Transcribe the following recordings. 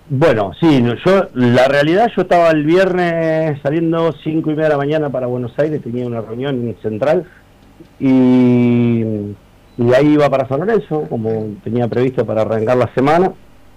Bueno, sí, la realidad yo estaba el viernes saliendo 5:30 de la mañana para Buenos Aires, tenía una reunión en Central y, y de ahí iba para San Lorenzo, como tenía previsto para arrancar la semana.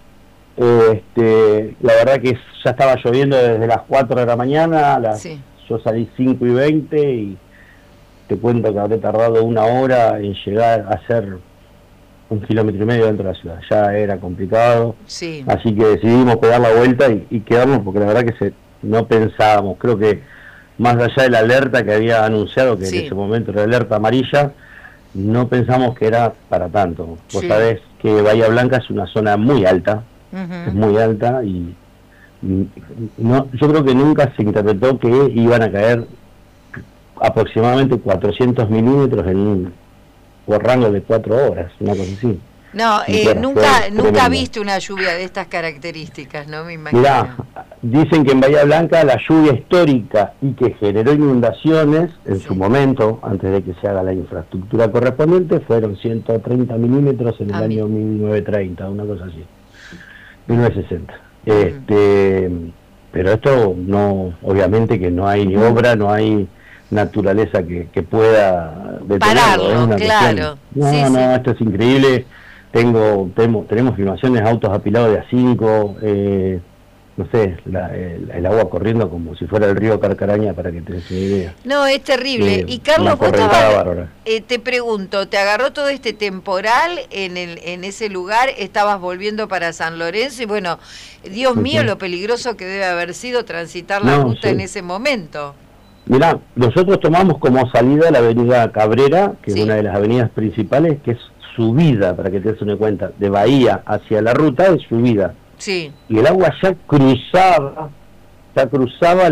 La verdad que ya estaba lloviendo desde las 4 de la mañana, Sí. yo salí 5:20 y te cuento que habré tardado una hora en llegar a hacer 1,5 kilómetros dentro de la ciudad, ya era complicado, Sí. así que decidimos pegar la vuelta y quedarnos porque la verdad que no pensábamos, creo que más allá de la alerta que había anunciado, que en ese Sí. momento era alerta amarilla, no pensamos que era para tanto. Vos Sí. sabés que Bahía Blanca es una zona muy alta, es Ujú. muy alta y no, yo creo que nunca se interpretó que iban a caer aproximadamente 400 milímetros en un por rango de 4 horas, una cosa así. No, Y bueno, fue nunca tremendo. viste una lluvia de estas características, ¿no? Me Mirá, imagino. dicen que en Bahía Blanca la lluvia histórica y que generó inundaciones en su Sí. momento, antes de que se haga la infraestructura correspondiente, fueron 130 milímetros en el A mí. año 1930, una cosa así, 1960. Mm. Pero esto no, obviamente que no hay ni obra, no hay naturaleza que pueda detenerlo, es Pararlo, una cuestión. claro. Sí, No, sí. no, esto es increíble. Tenemos filmaciones de autos apilados de A5, no sé, el agua corriendo como si fuera el río Carcaraña, para que te des una idea. No, es terrible. Y Una Carlos, vos correntada estabas, bárbara. te pregunto, ¿te agarró todo este temporal en ese lugar? ¿Estabas volviendo para San Lorenzo? Y bueno, Dios mío, Ujú. lo peligroso que debe haber sido transitar la No, ruta en sí. ese momento. Mirá, nosotros tomamos como salida la avenida Cabrera, que es una Sí, de las avenidas principales, que es subida, para que te des una cuenta, de Bahía hacia la ruta es subida. sí. Y el agua ya cruzaba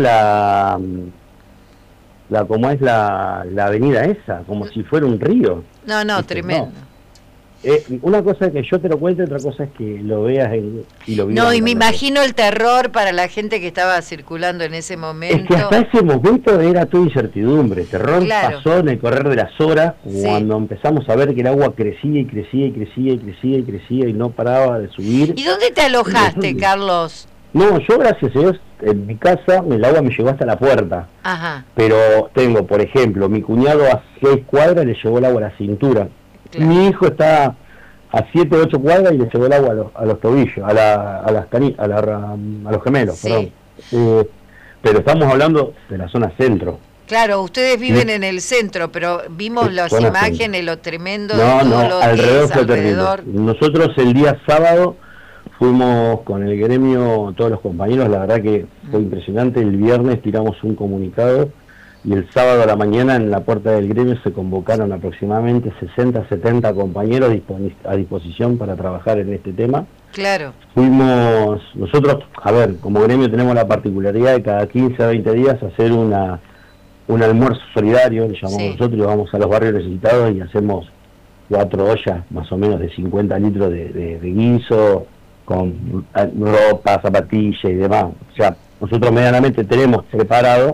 como es la avenida esa, como si fuera un río. No, no, ¿Viste? No. tremendo. Una cosa es que yo te lo cuente, otra cosa es que lo veas y lo vivas No, en y me carne propia. imagino el terror para la gente que estaba circulando en ese Es que hasta momento. ese momento era toda incertidumbre. Terror Claro, pasó en el correr de las horas, sí. cuando empezamos a ver que el agua crecía y crecía y crecía y crecía y crecía y no paraba de subir. ¿Y dónde te Y alojaste, nosotros- Carlos? No, yo gracias a Dios, en mi casa el agua me llegó hasta la puerta. Ajá, Pero tengo, por ejemplo, mi cuñado a 6 cuadras le llegó el agua a la cintura. claro. Mi hijo está a 7 8 cuadras y le llegó el agua a los tobillos, a los gemelos, Sí. perdón. Pero estamos hablando de la zona centro. Claro, ustedes ¿Sí? viven en el centro, pero vimos Es las zona centro. imágenes, lo tremendo de No, todo no, lo que alrededor es fue terrible. alrededor. Nosotros el día sábado fuimos con el gremio, todos los compañeros, la verdad que fue impresionante. El viernes tiramos un comunicado y el sábado a la mañana en la puerta del gremio se convocaron aproximadamente 60, 70 compañeros a disposición para trabajar en este tema. Claro, Nosotros, a ver, como gremio tenemos la particularidad de cada 15 a 20 días hacer un almuerzo solidario, le llamamos sí. nosotros, y vamos a los barrios necesitados y hacemos 4 ollas más o menos de 50 litros de guiso, con ropa, zapatillas y demás. O sea, nosotros medianamente tenemos preparado,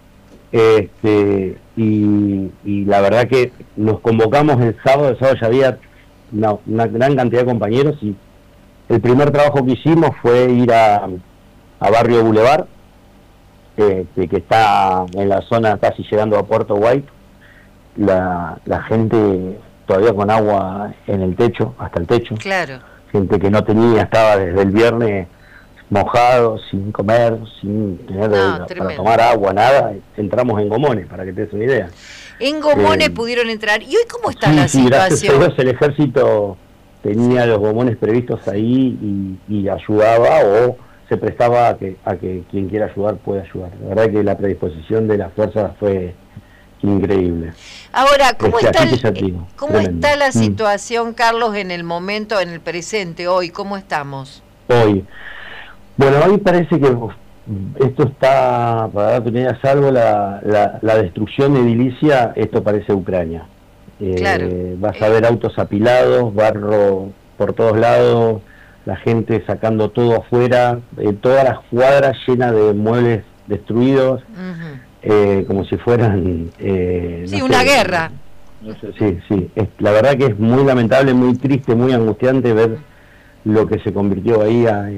y la verdad que nos convocamos el sábado ya había una gran cantidad de compañeros, y el primer trabajo que hicimos fue ir a Barrio Boulevard, que está en la zona casi llegando a Puerto White. La gente todavía con agua en el techo, hasta el techo, Claro. gente que no tenía, estaba desde el viernes mojado, sin comer, sin tener No, para tremendo. tomar agua, nada. Entramos en Gomones, para que te des una idea. En Gomones Eh, pudieron entrar. ¿Y hoy cómo está sí, la sí, gracias a situación? Dios el ejército tenía los Gomones previstos ahí y ayudaba, o se prestaba a que quien quiera ayudar pueda ayudar. La verdad que la predisposición de las fuerzas fue increíble. Ahora, ¿cómo está Así que ya te digo, cómo tremendo. está la situación, Carlos, en el momento, en el presente, hoy? ¿Cómo estamos? Hoy. Bueno, hoy parece que esto está, para darte una idea, salvo la destrucción edilicia, esto parece Ucrania. Claro. Vas a ver autos apilados, barro por todos lados, la gente sacando todo afuera, todas las cuadras llenas de muebles destruidos, como si fueran... Sí, no una sé, guerra. no sé, sí, sí. La verdad que es muy lamentable, muy triste, muy angustiante ver lo que se convirtió ahí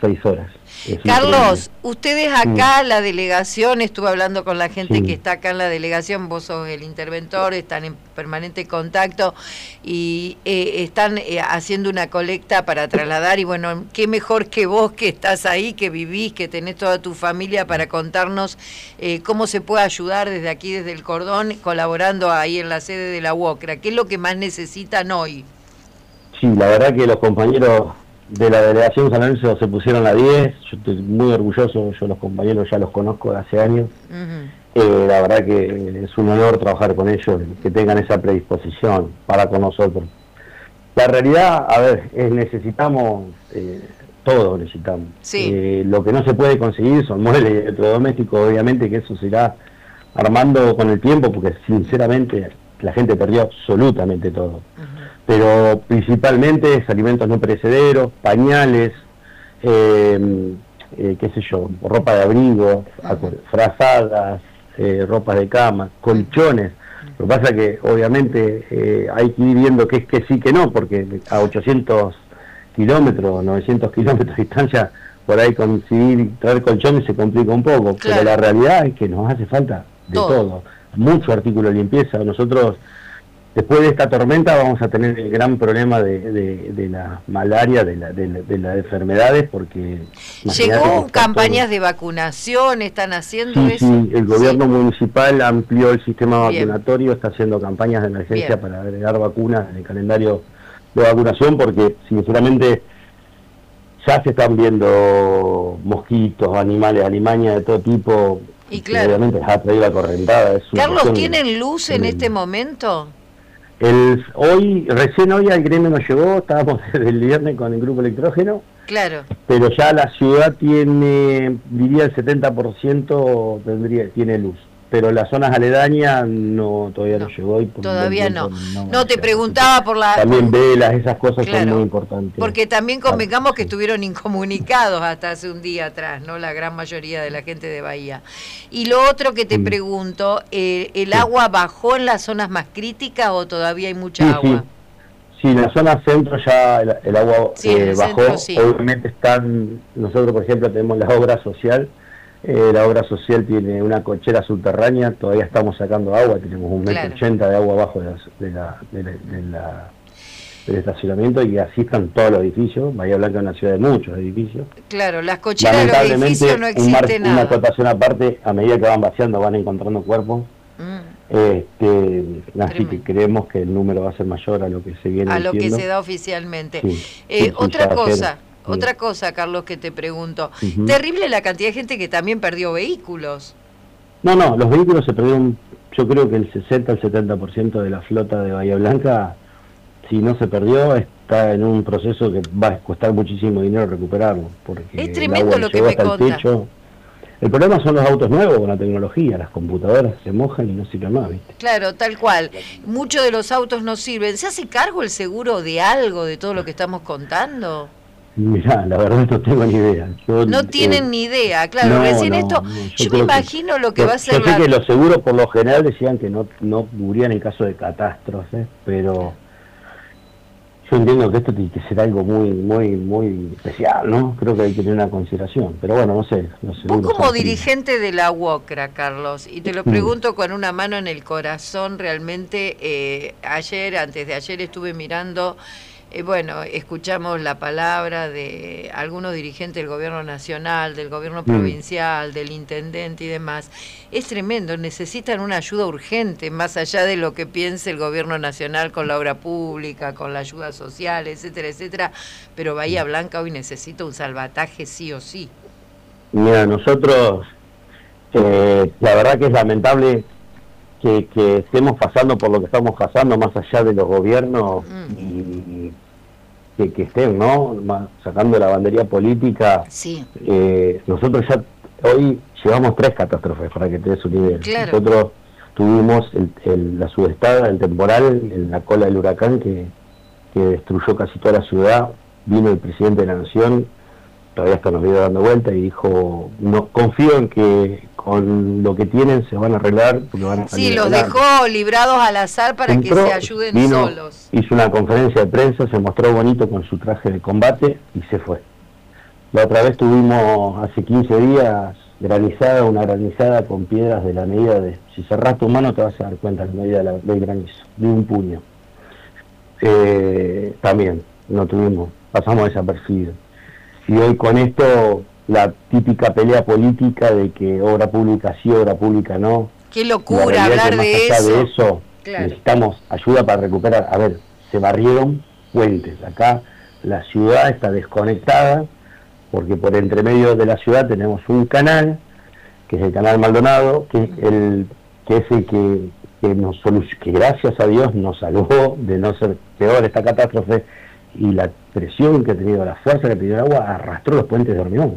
6 horas. Carlos, ustedes acá, la delegación, estuve hablando con la gente que está acá en la delegación, vos sos el interventor, están en permanente contacto y están haciendo una colecta para trasladar, y bueno, qué mejor que vos que estás ahí, que vivís, que tenés toda tu familia para contarnos cómo se puede ayudar desde aquí, desde el Cordón, colaborando ahí en la sede de la UOCRA. ¿Qué es lo que más necesitan hoy? Sí, la verdad que los compañeros de la delegación San Lorenzo se pusieron a 10, yo estoy muy orgulloso, yo los compañeros ya los conozco de hace años, la verdad que es un honor trabajar con ellos, que tengan esa predisposición para con nosotros. La realidad, a ver, necesitamos, todo necesitamos. Sí. Lo que no se puede conseguir son muebles y electrodomésticos, obviamente que eso se irá armando con el tiempo, porque sinceramente la gente perdió absolutamente todo. Pero principalmente es alimentos no perecederos, pañales, qué sé yo, ropa de abrigo, frazadas, ropas de cama, colchones. Lo que pasa es que obviamente hay que ir viendo qué es que sí, que no, porque a 800 kilómetros, 900 kilómetros de distancia, por ahí conseguir traer colchones se complica un poco. Claro. Pero la realidad es que nos hace falta de todo. Mucho artículo de limpieza. Nosotros, después de esta tormenta, vamos a tener el gran problema de la malaria, de las enfermedades, porque... ¿Llegó campañas de vacunación? ¿Están haciendo eso? Sí, el gobierno municipal amplió el sistema vacunatorio, está haciendo campañas de emergencia para agregar vacunas en el calendario de vacunación, porque sinceramente ya se están viendo mosquitos, animales, alimañas de todo tipo, y claro, obviamente les ha traído la correntada. Carlos, ¿tienen luz en este momento? Recién hoy al gremio nos llegó, estábamos desde el viernes con el grupo electrógeno. Claro. Pero ya la ciudad tiene, diría el 70% tiene luz. Pero las zonas aledañas todavía no llegó. Y todavía no. No te preguntaba por la... También velas, esas cosas son muy importantes. Porque también convengamos que estuvieron incomunicados hasta hace un día atrás, ¿no? La gran mayoría de la gente de Bahía. Y lo otro que te pregunto, ¿el agua bajó en las zonas más críticas o todavía hay mucha agua? Sí, en la zona centro ya el agua bajó. Centro, obviamente nosotros por ejemplo tenemos la obra social. La obra social tiene una cochera subterránea, todavía estamos sacando agua, tenemos 1,80 m de agua abajo del estacionamiento, y así están todos los edificios. Bahía Blanca es una ciudad de muchos edificios. Claro, las cocheras de los edificios no existe nada. Una acotación aparte, a medida que van vaciando van encontrando cuerpos. Así que creemos que el número va a ser mayor a lo que se viene diciendo. A lo que se da oficialmente. Otra cosa, Carlos, que te pregunto. Terrible la cantidad de gente que también perdió vehículos. No, los vehículos se perdieron, yo creo que el 60 al 70% de la flota de Bahía Blanca, si no se perdió, está en un proceso que va a costar muchísimo dinero recuperarlo. Porque es tremendo lo que me contas. El problema son los autos nuevos con la tecnología, las computadoras se mojan y no sirven más, ¿viste? Claro, tal cual. Muchos de los autos no sirven. ¿Se hace cargo el seguro de algo, de todo lo que estamos contando? Mirá, la verdad no tengo ni idea. No tienen ni idea, claro. Recién yo me imagino lo que va a ser... Yo sé que los seguros por lo general decían que no cubrían en caso de catástrofes, pero yo entiendo que esto tiene que ser algo muy especial, ¿no? Creo que hay que tener una consideración, pero bueno, no sé. Vos como dirigente de la UOCRA, Carlos, y te lo pregunto con una mano en el corazón, realmente antes de ayer estuve mirando... escuchamos la palabra de algunos dirigentes del gobierno nacional, del gobierno provincial, del intendente y demás. Es tremendo, necesitan una ayuda urgente, más allá de lo que piense el gobierno nacional con la obra pública, con la ayuda social, etcétera, etcétera, pero Bahía Blanca hoy necesita un salvataje sí o sí. Mira, nosotros, la verdad que es lamentable que estemos pasando por lo que estamos pasando, más allá de los gobiernos, y que estén, ¿no? Sacando la bandería política. Sí. Nosotros ya hoy llevamos 3 catástrofes, para que te des una idea. Claro. Nosotros tuvimos la sudestada, el temporal, en la cola del huracán que destruyó casi toda la ciudad. Vino el presidente de la Nación, todavía hasta nos viene dando vuelta, y dijo, no confío en que con lo que tienen se van a arreglar, porque van a salir Sí, los adelante. dejó librados al azar para que se ayuden solos. Hizo una conferencia de prensa, se mostró bonito con su traje de combate y se fue. La otra vez tuvimos hace 15 días una granizada con piedras de la medida de, si cerrás tu mano te vas a dar cuenta la medida del granizo, de un puño. También no tuvimos, pasamos desapercibidos. Y hoy con esto, la típica pelea política de que obra pública sí, obra pública no. Qué locura hablar de eso. De eso claro. Necesitamos ayuda para recuperar. A ver, se barrieron puentes. Acá la ciudad está desconectada porque por entre medio de la ciudad tenemos un canal, que es el canal Maldonado, que es el que gracias a Dios nos salvó de no ser peor esta catástrofe, y la presión que ha tenido, la fuerza que ha tenido el agua, arrastró los puentes de hormigón.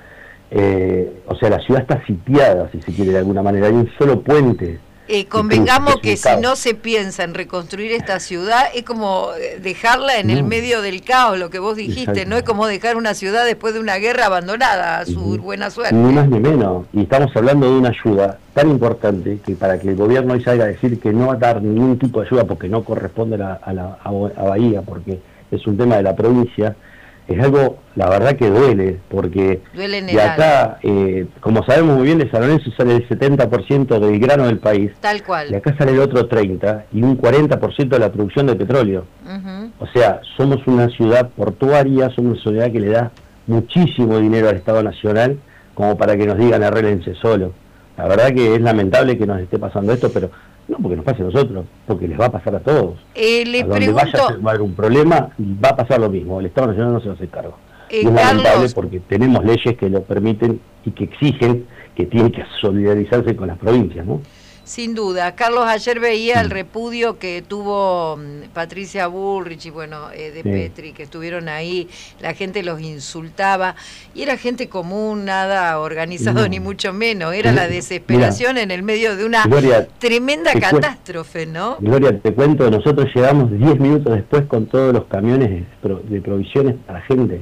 O sea, la ciudad está sitiada, si se quiere, de alguna manera. Hay un solo puente. Convengamos que si no se piensa en reconstruir esta ciudad, es como dejarla en el medio del caos, lo que vos dijiste, no es como dejar una ciudad después de una guerra abandonada a su buena suerte. Ni más ni menos, y estamos hablando de una ayuda tan importante que para que el gobierno hoy salga a decir que no va a dar ningún tipo de ayuda porque no corresponde a Bahía, porque es un tema de la provincia, es algo, la verdad que duele, porque de acá, como sabemos muy bien, de San Lorenzo sale el 70% del grano del país. Tal cual. De acá sale el otro 30% y un 40% de la producción de petróleo. O sea, somos una ciudad portuaria, somos una ciudad que le da muchísimo dinero al Estado Nacional como para que nos digan arréglense solo. La verdad que es lamentable que nos esté pasando esto, pero no porque nos pase a nosotros, porque les va a pasar a todos. Le a donde pregunto... vaya a haber un problema, va a pasar lo mismo. El Estado Nacional no se va a hacer cargo. Y es Carlos, lamentable porque tenemos leyes que lo permiten y que exigen que tienen que solidarizarse con las provincias, ¿no? Sin duda. Carlos, ayer veía el repudio que tuvo Patricia Bullrich y bueno, de Petri, que estuvieron ahí, la gente los insultaba, y era gente común, nada organizado ni mucho menos, era la desesperación en el medio de una tremenda catástrofe, ¿no? Gloria, te cuento, nosotros llegamos 10 minutos después con todos los camiones de provisiones para la gente.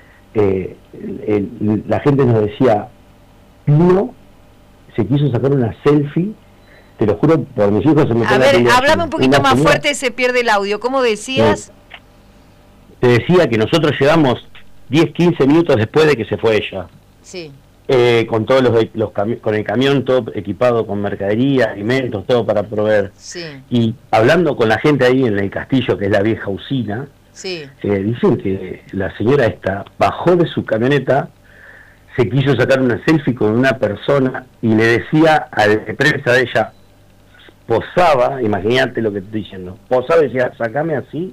La gente nos decía, Pino se quiso sacar una selfie. Te lo juro, por mis hijos se me... A ver, háblame un poquito más fuerte, se pierde el audio. ¿Cómo decías? Te decía que nosotros llegamos 10, 15 minutos después de que se fue ella. Sí. Con todos con el camión todo equipado con mercadería, alimentos, todo para proveer. Sí. Y hablando con la gente ahí en el castillo, que es la vieja usina, sí. Dicen que la señora esta bajó de su camioneta, se quiso sacar una selfie con una persona y le decía a la prensa de ella, posaba, imagínate lo que te estoy diciendo, posaba y decía, sacame así.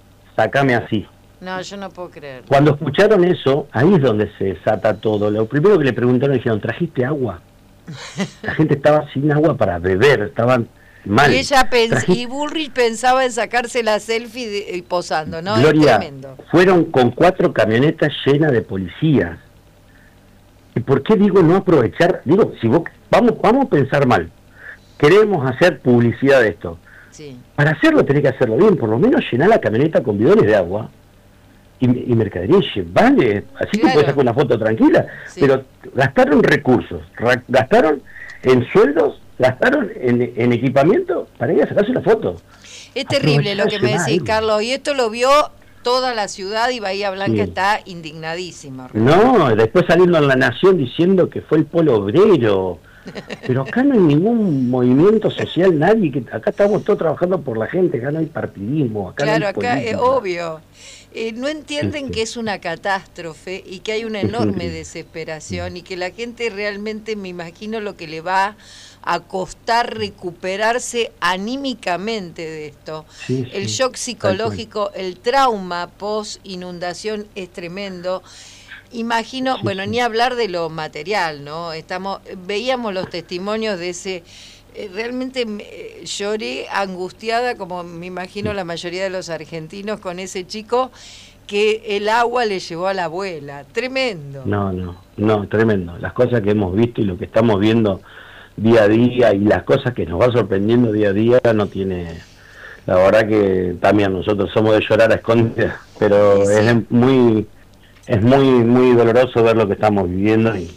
No, yo no puedo creer. Cuando escucharon eso, ahí es donde se desata todo. Lo primero que le preguntaron, dijeron, ¿trajiste agua? La gente estaba sin agua para beber, estaban mal. Y ella y Bullrich pensaba en sacarse la selfie y posando, ¿no? Gloria, es tremendo. Fueron con 4 camionetas llenas de policías. ¿Y por qué digo no aprovechar? Digo, si vos, vamos a pensar mal. Queremos hacer publicidad de esto. Sí. Para hacerlo tenés que hacerlo bien, por lo menos llenar la camioneta con bidones de agua y mercadería, vale, así claro. Te puedes sacar una foto tranquila, sí. Pero gastaron recursos, gastaron en sueldos, gastaron en equipamiento para ir a sacarse una foto. Es terrible lo que me decís, Carlos, y esto lo vio toda la ciudad y Bahía Blanca está indignadísima. No, después saliendo en La Nación diciendo que fue el polo obrero. Pero acá no hay ningún movimiento social, nadie, que acá estamos todos trabajando por la gente, acá no hay partidismo, acá claro, no hay acá política. Es obvio. No entienden que es una catástrofe y que hay una enorme desesperación y que la gente realmente, me imagino lo que le va a costar recuperarse anímicamente de esto. El shock psicológico, el trauma post inundación es tremendo. Imagino, bueno, ni hablar de lo material, ¿no? Veíamos los testimonios de ese, realmente lloré angustiada, como me imagino la mayoría de los argentinos, con ese chico que el agua le llevó a la abuela. Tremendo. No, tremendo. Las cosas que hemos visto y lo que estamos viendo día a día y las cosas que nos va sorprendiendo día a día no tiene... La verdad que también nosotros somos de llorar a escondidas, pero sí. Es muy doloroso ver lo que estamos viviendo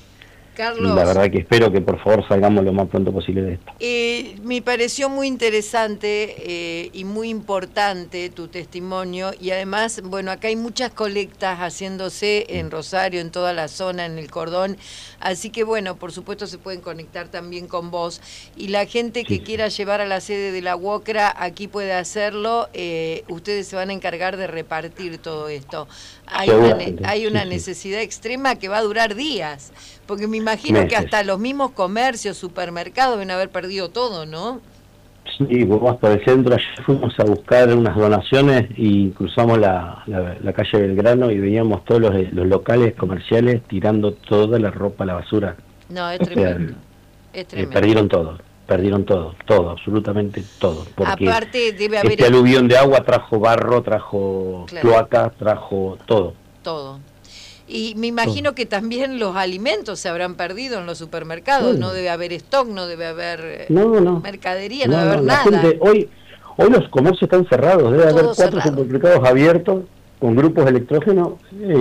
Y la Carlos, verdad que espero que por favor salgamos lo más pronto posible de esto. me pareció muy interesante y muy importante tu testimonio, y además, bueno, acá hay muchas colectas haciéndose en Rosario, en toda la zona, en el cordón, así que bueno, por supuesto se pueden conectar también con vos, y la gente que Sí, quiera llevar a la sede de la UOCRA aquí puede hacerlo. Ustedes se van a encargar de repartir todo esto. seguramente, Hay sí, una sí. necesidad extrema que va a durar días, porque me imagino que Meses. hasta los mismos comercios, supermercados deben haber perdido todo, ¿no? Sí, vamos por el centro, ayer fuimos a buscar unas donaciones y cruzamos la calle Belgrano y veíamos todos los locales comerciales tirando toda la ropa a la basura. No, es O sea, tremendo, es tremendo. perdieron todo, absolutamente todo, porque Aparte debe haber este aluvión de agua trajo barro, trajo claro, cloacas, trajo todo. todo. Y me Todo. imagino que también los alimentos se habrán perdido en los supermercados, no Bueno, debe haber stock, no debe haber no, mercadería, no debe haber la nada, gente, hoy los comercios están cerrados, debe haber todo 4 cerrado. supermercados abiertos con grupos de electrógeno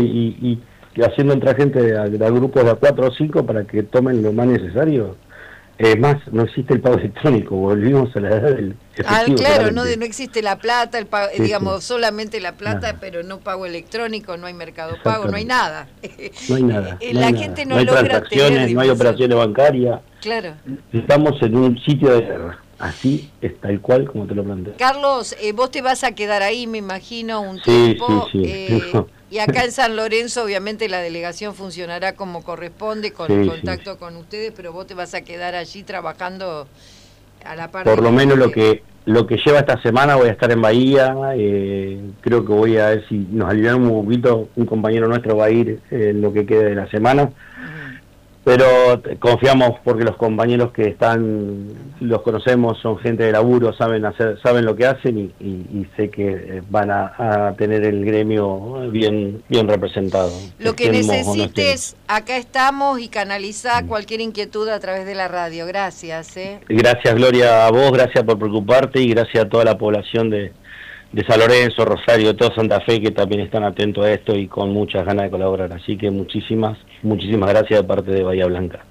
y haciendo entrar gente de grupos de a 4 o 5 para que tomen lo más necesario. Más, no existe el pago electrónico, volvimos a la edad del efectivo. Claro, no, Claramente. no existe la plata, Sí, digamos, solamente la plata, nada, pero no pago electrónico, no hay mercado pago, no hay exactamente. nada. No hay nada, no hay La nada. gente No no hay logra tener transacciones, no hay dimensión. operaciones bancarias. Claro. Estamos en un sitio de guerra. Así es tal cual como te lo planteé. Carlos, vos te vas a quedar ahí, me imagino, un Sí, tiempo. sí. Y acá en San Lorenzo, obviamente, la delegación funcionará como corresponde, con Sí, contacto con ustedes, pero vos te vas a quedar allí trabajando a la par de Por lo la menos gente. lo que lleva esta semana voy a estar en Bahía. Creo que voy a ver si nos alivian un poquito. Un compañero nuestro va a ir en lo que quede de la semana. Ujú. Pero confiamos porque los compañeros que están, los conocemos, son gente de laburo, saben lo que hacen y sé que van a tener el gremio bien representado. Lo que Estemos o no estemos. necesites, acá estamos, y canalizá cualquier inquietud a través de la radio. Gracias. Gracias, Gloria, a vos, gracias por preocuparte y gracias a toda la población de San Lorenzo, Rosario, todo Santa Fe, que también están atentos a esto y con muchas ganas de colaborar. Así que muchísimas gracias de parte de Bahía Blanca.